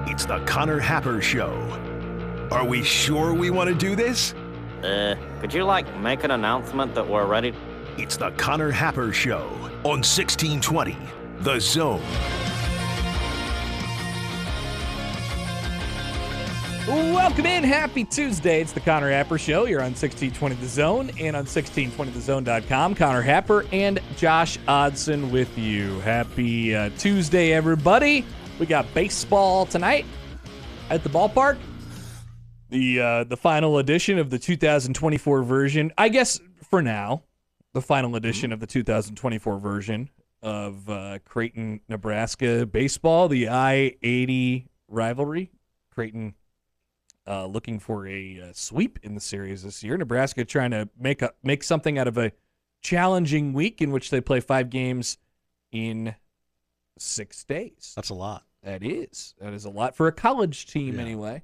It's the Connor Happer Show. Are we sure we want to do this? Could you, make an announcement that we're ready? It's the Connor Happer Show on 1620, The Zone. Welcome in. Happy Tuesday. It's the Connor Happer Show. You're on 1620 The Zone and on 1620thezone.com. Connor Happer and Josh Odson with you. Happy Tuesday, everybody. We got baseball tonight at the ballpark. The final edition of the 2024 version. I guess for now, the final edition of the 2024 version of Creighton, Nebraska baseball. The I-80 rivalry. Creighton looking for a sweep in the series this year. Nebraska trying to make something out of a challenging week in which they play 5 games in 6 days. That's a lot. That is a lot for a college team anyway.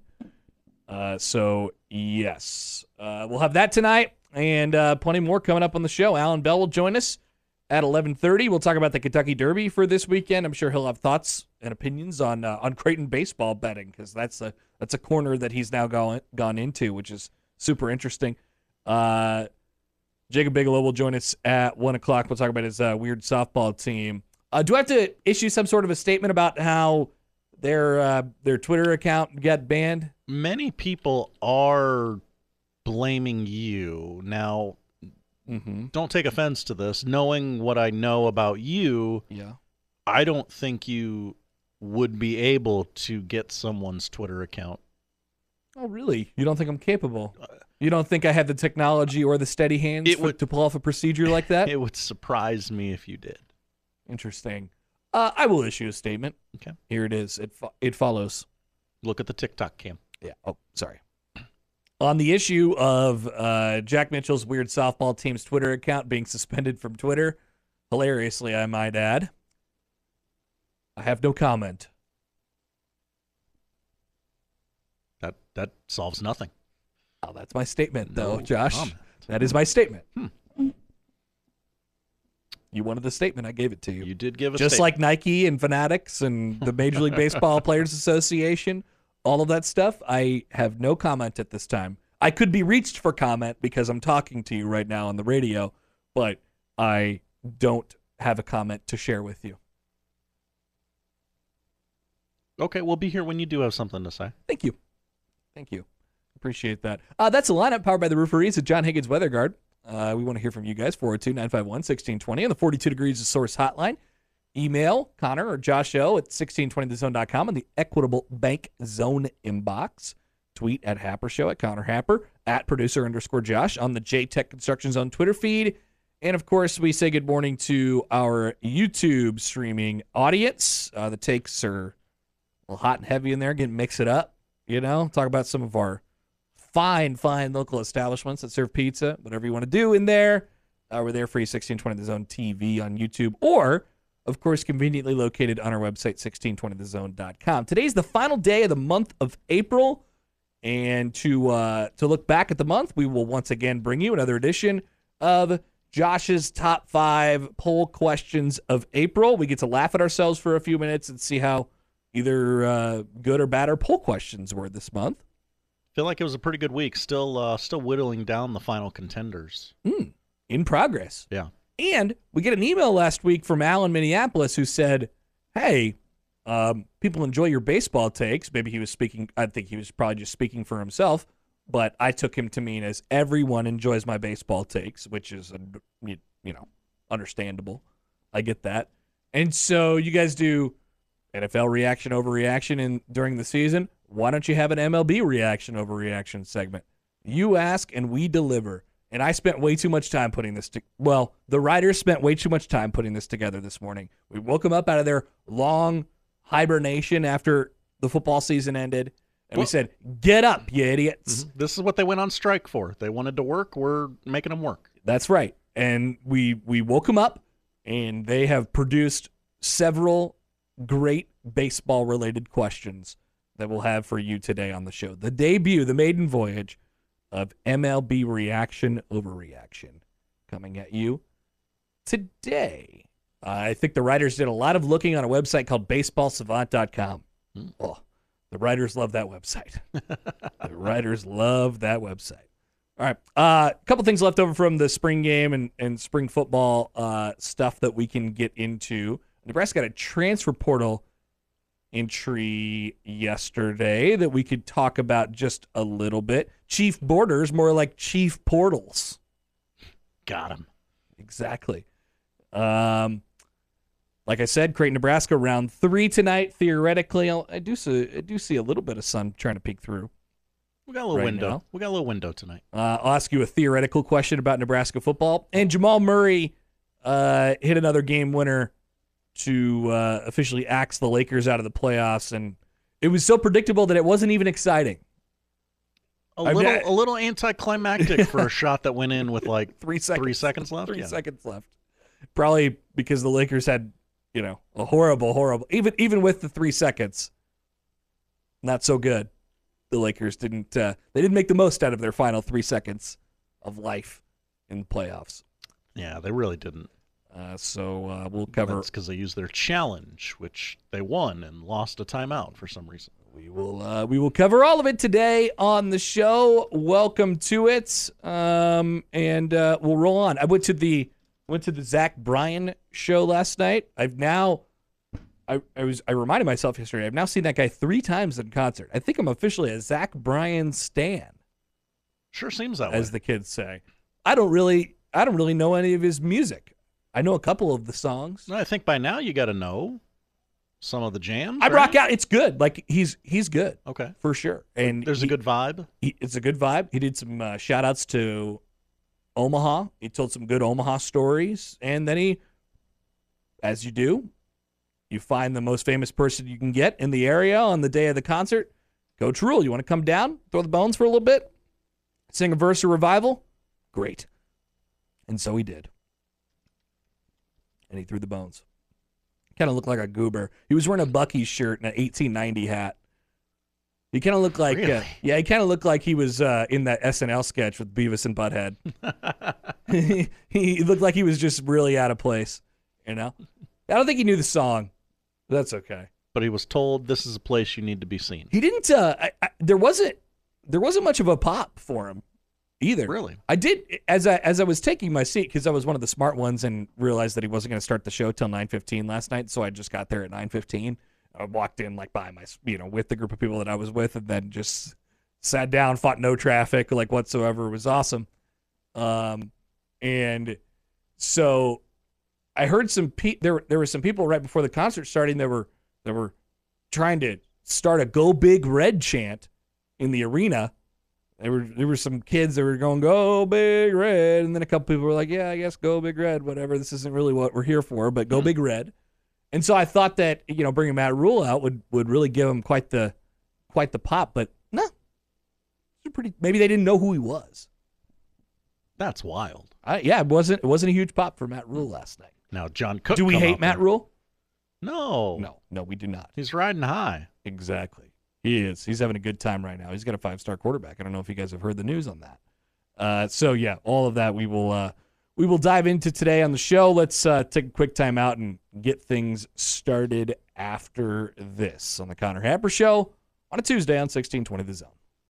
So yes, we'll have that tonight and plenty more coming up on the show. Alan Bell will join us at 11:30. We'll talk about the Kentucky Derby for this weekend. I'm sure he'll have thoughts and opinions on Creighton baseball betting because that's a corner that he's now gone into, which is super interesting. Jacob Bigelow will join us at 1 o'clock. We'll talk about his weird softball team. Do I have to issue some sort of a statement about how their Twitter account got banned? Many people are blaming you. Now, don't take offense to this. Knowing what I know about you, I don't think you would be able to get someone's Twitter account. Oh, really? You don't think I'm capable? You don't think I have the technology or the steady hands to pull off a procedure like that? It would surprise me if you did. Interesting. I will issue a statement. Okay. Here it is. It follows. Look at the TikTok cam. Yeah. Oh, sorry. On the issue of Jack Mitchell's weird softball team's Twitter account being suspended from Twitter, hilariously, I might add, I have no comment. That solves nothing. Oh, that's my statement, though, No Josh. comment. That is my statement. You wanted the statement. I gave it to you. You did give a Just statement. like Nike and Fanatics and the Major League Baseball Players Association, all of that stuff, I have no comment at this time. I could be reached for comment because I'm talking to you right now on the radio, but I don't have a comment to share with you. Okay, we'll be here when you do have something to say. Thank you. Appreciate that. That's a lineup powered by the Rooferees at John Higgins Weather Guard. We want to hear from you guys, 402-951-1620 on the 42 Degrees of Source hotline. Email Connor or Josh O at 1620thezone.com on the Equitable Bank Zone inbox. Tweet at Happer Show at Connor Happer, at producer_Josh on the J-Tech Construction Zone Twitter feed. And, of course, we say good morning to our YouTube streaming audience. The takes are a little hot and heavy in there, getting mix it up, talk about some of our fine local establishments that serve pizza, whatever you want to do in there. We're there for you, 1620 The Zone TV on YouTube, or, of course, conveniently located on our website, 1620thezone.com. Today's the final day of the month of April, and to look back at the month, we will once again bring you another edition of Josh's Top 5 Poll Questions of April. We get to laugh at ourselves for a few minutes and see how either good or bad our poll questions were this month. Feel like it was a pretty good week. Still whittling down the final contenders. In progress. Yeah. And we get an email last week from Al in Minneapolis who said, hey, people enjoy your baseball takes. Maybe he was speaking, I think he was probably just speaking for himself, but I took him to mean as everyone enjoys my baseball takes, which is, understandable. I get that. And so you guys do NFL reaction overreaction during the season. Why don't you have an MLB reaction overreaction segment? You ask and we deliver. And I spent way too much time putting this the writers spent way too much time putting this together this morning. We woke them up out of their long hibernation after the football season ended, and we said, get up, you idiots. This is what they went on strike for. They wanted to work. We're making them work. That's right. And we woke them up, and they have produced several great baseball-related questions that we'll have for you today on the show. The debut, the maiden voyage of MLB reaction overreaction coming at you today. I think the writers did a lot of looking on a website called baseballsavant.com. Oh, The writers love that website. The writers love that website. All right. A couple things left over from the spring game and spring football stuff that we can get into. Nebraska got a transfer portal entry yesterday that we could talk about just a little bit. Chief Borders, more like Chief Portals. Got him. Exactly. Like I said, Creighton, Nebraska, round 3 tonight. Theoretically, I do see a little bit of sun trying to peek through. We got a little window. Now. We got a little window tonight. I'll ask you a theoretical question about Nebraska football. And Jamal Murray hit another game winner to officially axe the Lakers out of the playoffs, and it was so predictable that it wasn't even exciting. A little anticlimactic for a shot that went in with like 3 seconds. 3 seconds left. 3 seconds left. Probably because the Lakers had, a horrible. Even with the 3 seconds, not so good. The Lakers didn't make the most out of their final 3 seconds of life in the playoffs. Yeah, they really didn't. So we'll cover. That's because they used their challenge, which they won and lost a timeout for some reason. We will cover all of it today on the show. Welcome to it, and we'll roll on. I went to the Zach Bryan show last night. I reminded myself yesterday. I've now seen that guy 3 times in concert. I think I'm officially a Zach Bryan stan. Sure seems that way, as the kids say. I don't really know any of his music. I know a couple of the songs. I think by now you got to know some of the jams. I rock out. It's good. Like he's good. Okay, for sure. And there's a good vibe. It's a good vibe. He did some shout outs to Omaha. He told some good Omaha stories, and then he, as you do, you find the most famous person you can get in the area on the day of the concert. Coach Rule, you want to come down, throw the bones for a little bit, sing a verse of Revival? Great. And so he did. And he threw the bones. Kind of looked like a goober. He was wearing a Buc-ee's shirt and an 1890 hat. He kind of looked like, really? He kind of looked like he was in that SNL sketch with Beavis and Butthead. He looked like he was just really out of place. I don't think he knew the song. But that's okay. But he was told this is a place you need to be seen. He didn't. There wasn't much of a pop for him either. Really? I did as I was taking my seat because I was one of the smart ones and realized that he wasn't going to start the show till 9:15 last night. So I just got there at 9:15. I walked in like by my with the group of people that I was with, and then just sat down, fought no traffic like whatsoever. It was awesome. And so I heard there were some people right before the concert starting that were trying to start a "Go Big Red" chant in the arena. There were some kids that were going, "Go Big Red," and then a couple people were like, "Yeah, I guess Go Big Red, whatever. This isn't really what we're here for, but Go Big Red." And so I thought that bringing Matt Rule out would really give him quite the pop, but no, maybe they didn't know who he was. That's wild. It wasn't a huge pop for Matt Rule last night. Now John Cook. Do we hate Matt Rule? No, we do not. He's riding high. Exactly. He is. He's having a good time right now. He's got a 5-star quarterback. I don't know if you guys have heard the news on that. So yeah, all of that we will dive into today on the show. Let's take a quick time out and get things started after this on the Connor Happer Show on a Tuesday on 1620 The Zone.